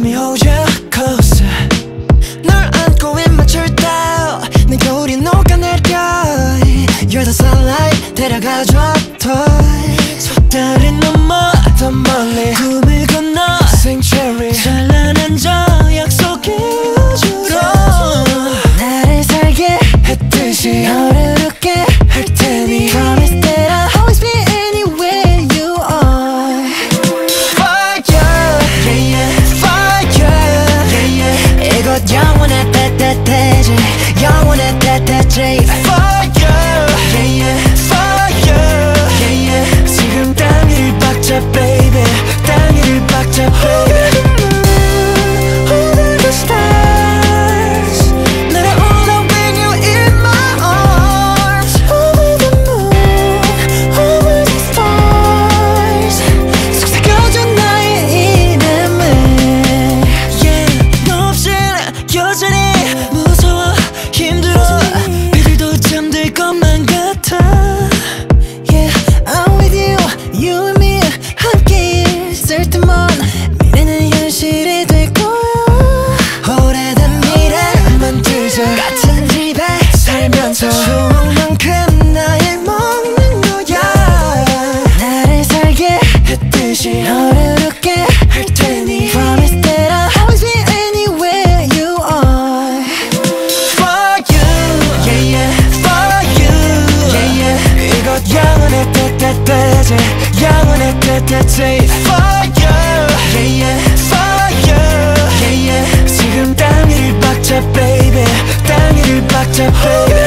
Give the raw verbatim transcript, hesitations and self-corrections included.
me hold you closer. 널 안고 입 맞출 때 내 겨울이 녹아내려. You're the sunlight 데려가줘 toy. 속다리 넘어 더 멀리 꿈을 건너 Sanctuary 찬란한 저 약속의 우주로 나를 살게 했듯이 너를 웃게 할 테니 Promise that I'll always be anywhere you are. Fire, yeah, yeah, fire, yeah, yeah. 이곳 영원의 따뜻해지 영원의 따뜻해지 Fire, yeah, yeah, fire, yeah, yeah. 지금 땅 위를 박자 baby 땅 위를 박자 baby. 같은 집에 살면서 추억만큼 나를 먹는 거야. 나를 살게 했듯이 너를 웃게 할 테니 Promise that I'll always be anywhere you are. For you, yeah yeah, for you, yeah yeah. 이곳 영원의 따뜻해지 영원의 따뜻해지 For you, yeah yeah, for you, yeah yeah. 지금 땅 위를 박자 baby 땅 위를 박자 baby.